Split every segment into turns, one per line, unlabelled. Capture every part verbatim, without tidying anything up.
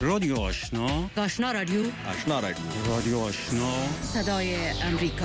رادیو آشنا،
آشنا رادیو،
آشنا رادیو،
رادیو آشنا،
صدای امریکا.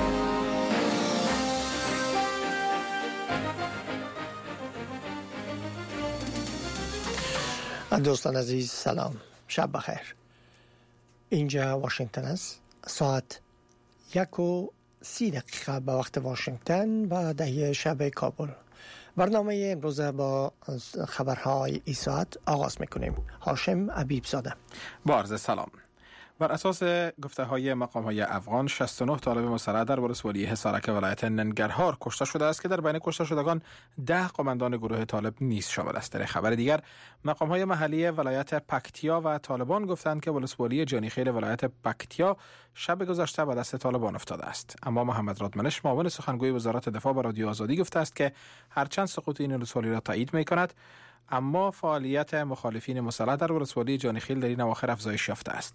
دوستان عزیز سلام، شب بخیر. اینجا واشنگتن است. ساعت یک و سی دقیقه به وقت واشنگتن و ده شب کابل. برنامه امروز با خبرهای این ساعت آغاز میکنیم. هاشم عبیب زاده.
با عرض سلام. بر اساس گفته های مقام های افغان، شصت و نه طالب مسلح در ولسوالی حصارک ولایت ننگرهار کشته شده است که در بین کشته شدگان ده قماندان گروه طالب نیز شامل است. در خبر دیگر، مقام های محلی ولایت پکتیا و طالبان گفتند که ولسوالی جانیخیل ولایت پکتیا شب گذشته به دست طالبان افتاده است. اما محمد رادمنش، معاون سخنگوی وزارت دفاع، به رادیو آزادی گفته است که هرچند سقوط این ولسوالی را تایید می‌کند، اما فعالیت مخالفین مسلح در ولسوالی جانیخیل در این اواخر افزایش یافته است.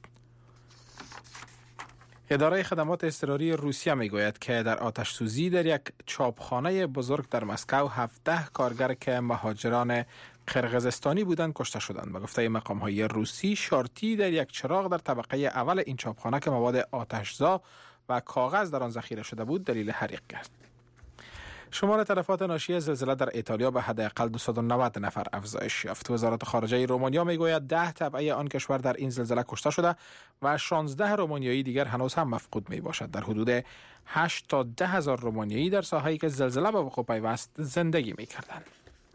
اداره خدمات اضطراری روسیه میگوید که در آتش سوزی در یک چاپخانه بزرگ در مسکو هفده کارگر که مهاجران قرقیزستانی بودند کشته شدند. به گفته مقام‌های روسی، شارتی در یک چراغ در طبقه اول این چاپخانه که مواد آتشزا و کاغذ در آن ذخیره شده بود دلیل حریق گشت. شمار تلفات ناشی از زلزله در ایتالیا به حداقل دویست و نود نفر افزایش یافت. وزارت خارجه رومانیا میگوید ده تبعه آن کشور در این زلزله کشته شده و شانزده رومانیایی دیگر هنوز هم مفقود می باشد. در حدود هشت تا ده هزار رومانیایی در ساحه‌ای که زلزله به وقوع پیوست زندگی می کردند.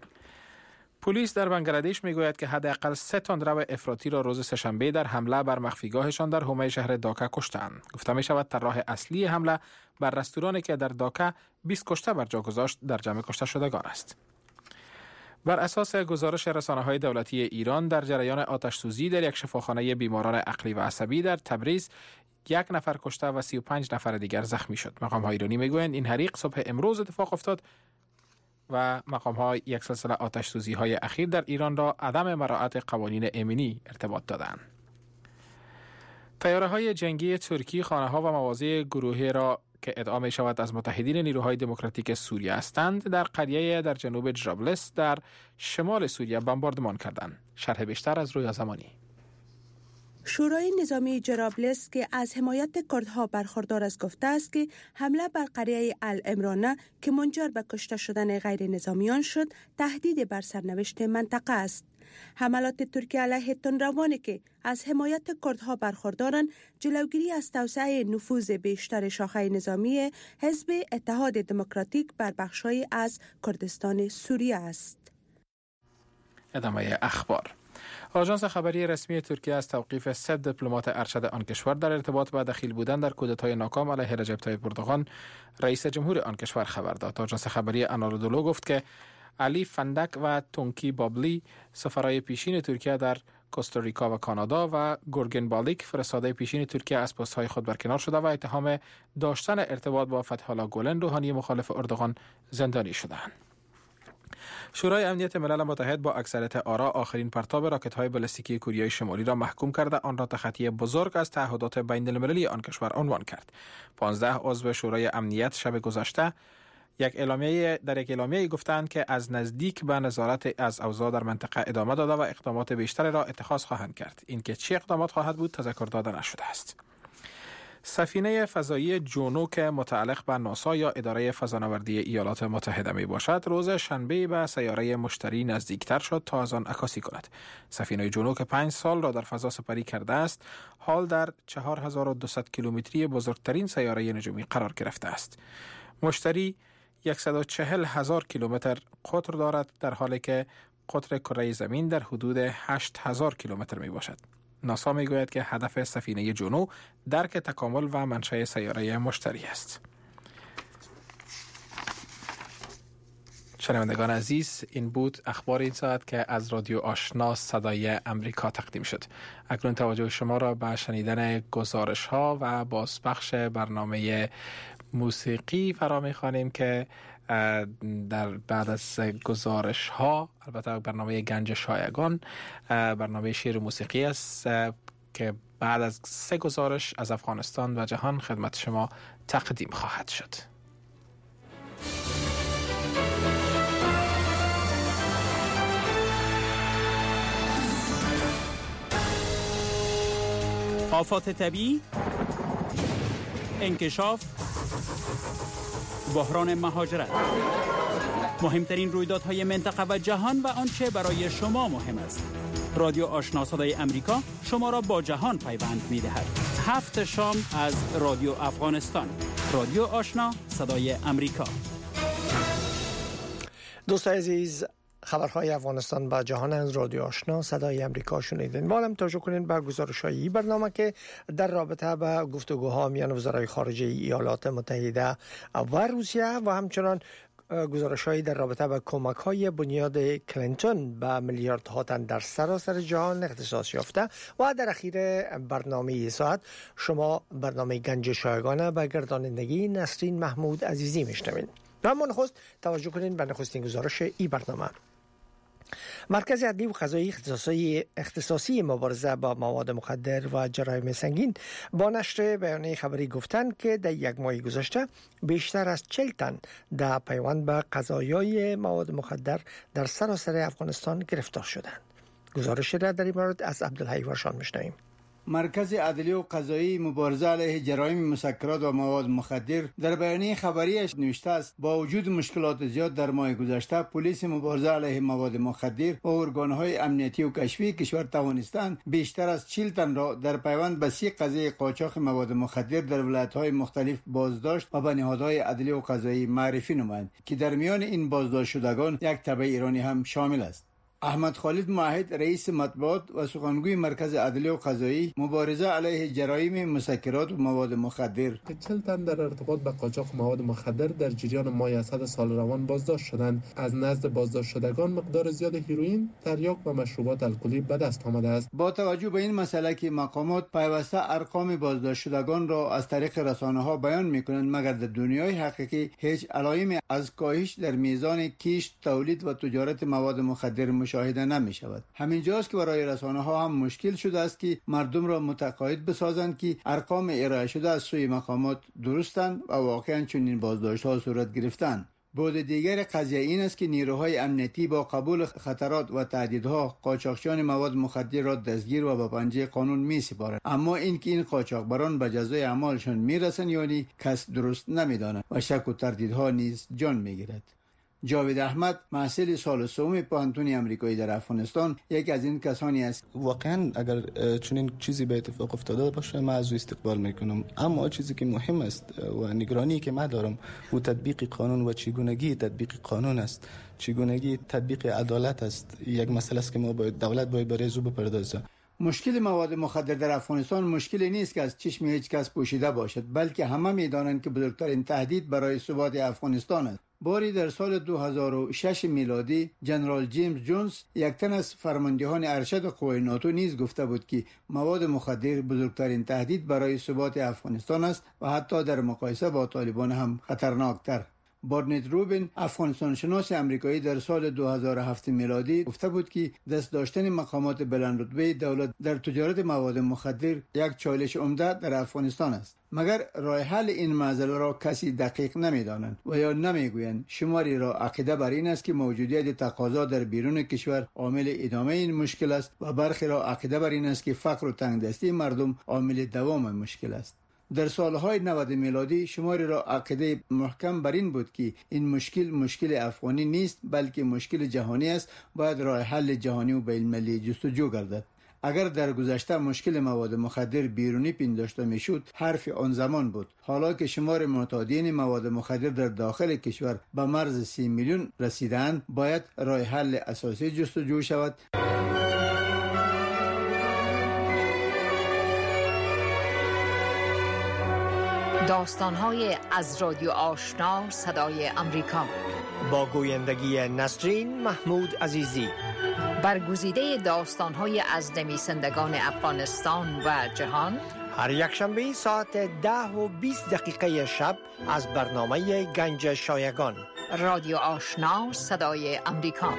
پلیس در بنگلادش میگوید که حداقل سه تندرو افراطی را روز سه‌شنبه در حمله بر مخفیگاهشان در حومه شهر داکا کشتند. گفته می شود طراح اصلی حمله بر رستورانی که در داکا بیست کشته بر جا گذاشت در جمع کشته شدگان است. بر اساس گزارش رسانه‌های دولتی ایران، در جریان آتش سوزی در یک شفاخانه بیماران عقلی و عصبی در تبریز یک نفر کشته و سی و پنج نفر دیگر زخمی شد. مقام‌های ایرانی میگویند این حریق صبح امروز اتفاق افتاد و مقام‌ها یک سلسله آتش سوزی‌های اخیر در ایران را عدم مراعات قوانین امنی ارتباط دادند. طیاره‌های جنگی ترکی خانه‌ها و مواضع گروهی را که ادعا می‌شود از متحدین نیروهای دموکراتیک سوریه هستند در قریه در جنوب جرابلس در شمال سوریه بمباردمان کردند. شرح بیشتر از رویا زمانی.
شورای نظامی جرابلس که از حمایت کردها برخوردار است گفته است که حمله بر قریه العمرانه که منجر به کشته شدن غیر نظامیان شد تهدید بر سرنوشت منطقه است. حملات ترکیه علیه تندروانی که از حمایت کردها برخوردارند جلوگیری از توسعه نفوذ بیشتر شاخه نظامی حزب اتحاد دموکراتیک بر بخش‌های از کردستان سوریه است.
ادامه اخبار. آژانس خبری رسمی ترکیه از توقیف سه دیپلمات ارشد آن کشور در ارتباط با دخیل بودن در کودتای ناکام علیه رجب طیب اردوغان رئیس جمهور آن کشور خبر داد. آژانس خبری آنادولو گفت که علی فندک و تونکی بابلی، سفرای پیشین ترکیه در کوستاریکا و کانادا، و گورگن بالیک، فرستاده پیشین ترکیه، از پست‌های خود برکنار شده و اتهام داشتن ارتباط با فتح‌الله گولن، روحانی مخالف اردوغان، زندانی شدند. شورای امنیت ملل متحد با اکثریت آرا آخرین پرتاب راکت‌های بالستیکی کره شمالی را محکوم کرده آن را تخطی بزرگ از تعهدات بین‌المللی آن کشور عنوان کرد. پانزده عضو شورای امنیت شب گذشته یک اعلامیه در یک اعلامیه گفتند که از نزدیک به نظارت از اوضاع در منطقه ادامه داده و اقدامات بیشتری را اتخاذ خواهند کرد. اینکه چه اقدامات خواهد بود تذکر داده نشده است. سفینه فضایی جونو که متعلق به ناسا یا اداره فضانوردی ایالات متحده می باشد، روز شنبه به سیاره مشتری نزدیکتر شد تا از آن عکاسی کند. سفینه جونو که پنج سال را در فضا سپری کرده است، حال در چهار هزار و دویست کیلومتری بزرگترین سیاره نجومی قرار گرفته است. مشتری صد و چهل هزار کیلومتر قطر دارد، در حالی که قطر کره زمین در حدود هشت هزار کیلومتر می باشد. ناسا می گوید که هدف سفینه جونو درک تکامل و منشأ سیاره مشتری است. شنوندگان عزیز، این بود اخبار این ساعت که از رادیو آشنا صدای امریکا تقدیم شد. اکنون توجه شما را به شنیدن گزارش ها و بازپخش برنامه موسیقی فرا می‌خوانیم که در بعد از گزارش ها، البته برنامه گنج شایگان، برنامه شعر موسیقی است که بعد از سه گزارش از افغانستان و جهان خدمت شما تقدیم خواهد شد.
آفات طبیعی، انکشاف، بحران مهاجرت، مهمترین رویدادهای منطقه و جهان و آنچه برای شما مهم است. رادیو آشنا صدای امریکا شما را با جهان پیوند می‌دهد. هفت شام از رادیو افغانستان. رادیو آشنا صدای امریکا.
دوستان عزیز، خبرهای افغانستان و جهان از رادیو آشنا صدای امریکا شنیدین. بالم توجه کنین به گزارش‌های برنامه که در رابطه با گفتگوها میان وزرای خارجه ایالات متحده و روسیه و همچنان گزارش‌هایی در رابطه با کمک‌های بنیاد کلینتون به میلیاردها تن در سراسر جهان اختصاص یافته و در اخیر برنامه ساعت شما برنامه گنج شایگانه به گردانندگی نسرین محمود عزیزی میشنوین. اما نخست توجه کنین به نخستین گزارش ای برنامه. مرکز عدلی و قضایی اختصاصی اختصاصی مبارزه با مواد مخدر و جرایم سنگین با نشر بیانیه خبری گفتند که در یک ماه گذشته بیشتر از چهل تن در پیوند به قضایای مواد مخدر در سراسر افغانستان گرفتار شدند. گزارش را در این مورد از عبدالحی ورشان میشنویم.
مرکز عدلی و قضایی مبارزه علیه جرایم مسکرات و مواد مخدر در بیانیه خبریش نوشته است با وجود مشکلات زیاد در ماه گذشته پلیس مبارزه علیه مواد مخدر و ارگان‌های امنیتی و کشفی کشور توانستند بیشتر از چهل تن را در پیوند به سی قضیه قاچاق مواد مخدر در ولایت‌های مختلف بازداشت و به نهادهای عدلی و قضایی معرفی نمایند که در میان این بازداشت شدگان یک تبع ایرانی هم شامل است. احمد خالد معاهد رئیس مطبوعات و سخنگوی مرکز عدلی و قضایی مبارزه علیه جرایم مسکرات و مواد مخدر
چهل تن در ارتباط به قاچاق مواد مخدر در جریان ماه اسد سال روان بازداشت شدند. از نزد بازداشت شدگان مقدار زیاد هیروئین، تریاک و مشروبات الکلی به دست آمده است.
با توجه به این مسئله که مقامات پیوسته ارقام بازداشت شدگان را از طریق رسانه‌ها بیان می‌کنند، مگر در دنیای حقیقی هیچ علائمی از کاهش در میزان کشت، تولید و تجارت مواد مخدر مشاهده نمی شود. همین جاست که برای رسانه ها هم مشکل شده است که مردم را متقاعد بسازند که ارقام ارائه شده از سوی مقامات درستند و واقعا چنین بازداشت ها صورت گرفتند. بود دیگر قضیه این است که نیروهای امنیتی با قبول خطرات و تهدیدها قاچاقچیان مواد مخدر را دستگیر و به پنجه قانون می سپارند، اما اینکه این قاچاقبران به جزای اعمالشان می رسند یعنی کس درست نمی داند و شک و تردیدها نیز جان می گیرد. جاوید احمد محصل سال سوم پانتون امریکایی در افغانستان یک از این کسانی است.
واقعا اگر چنین چیزی به اتفاق افتاده باشه من از او استقبال میکنم، اما چیزی که مهم است و نگرانی که من دارم و تطبیق قانون و چگونگی تطبیق قانون است، چگونگی تطبیق عدالت است. یک مسئله است که ما باید دولت باید برای زو بپردازه.
مشکل مواد مخدر در افغانستان مشکلی نیست که از چشم هیچ کس پوشیده باشد، بلکه همه میدانند که بزرگترین تهدید برای ثبات افغانستان است. باری در سال دو هزار و شش میلادی جنرال جیمز جونز، یک تن از فرماندهان ارشد قوای ناتو، نیز گفته بود که مواد مخدر بزرگترین تهدید برای ثبات افغانستان است و حتی در مقایسه با طالبان هم خطرناکتر. بارنت روبین، افغانستان شناس امریکایی، در سال دو هزار و هفت میلادی گفته بود که دست داشتن مقامات بلند رتبه دولت در تجارت مواد مخدر یک چالش عمده در افغانستان است. مگر راه حل این معضله را کسی دقیق نمی‌دانند و یا نمی‌گویند. شماری را عقیده بر این است که موجودیت تقاضا در بیرون کشور عامل ادامه این مشکل است و برخی را عقیده بر این است که فقر و تنگدستی مردم عامل دوام مشکل است. در سالهای نود میلادی شماری را عقیده محکم بر این بود که این مشکل مشکل افغانی نیست بلکه مشکل جهانی است، باید راه حل جهانی و بین‌المللی جستجو گردد. اگر در گذشته مشکل مواد مخدر بیرونی پنداشته میشد حرف آن زمان بود. حالا که شمار معتادین مواد مخدر در داخل کشور به مرز سی میلیون رسیدند، باید راه حل اساسی جستجو شود.
داستان‌های از رادیو آشنا صدای امریکا
با گویندگی نسرین محمود عزیزی.
برگزیده داستان‌های از نویسندگان افغانستان و جهان،
هر یک شنبه ساعت ده و بیست دقیقه شب از برنامه گنج شایگان.
رادیو آشنا صدای امریکا.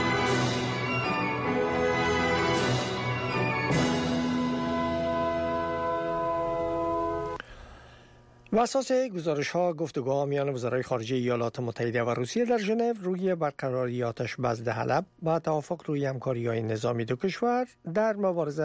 و اساس گزارش ها گفتگوها میان وزرای خارجه ایالات متحده و روسیه در ژنو روی برقراری آتش بس حلب و توافق روی همکاری های نظامی دو کشور در مبارزه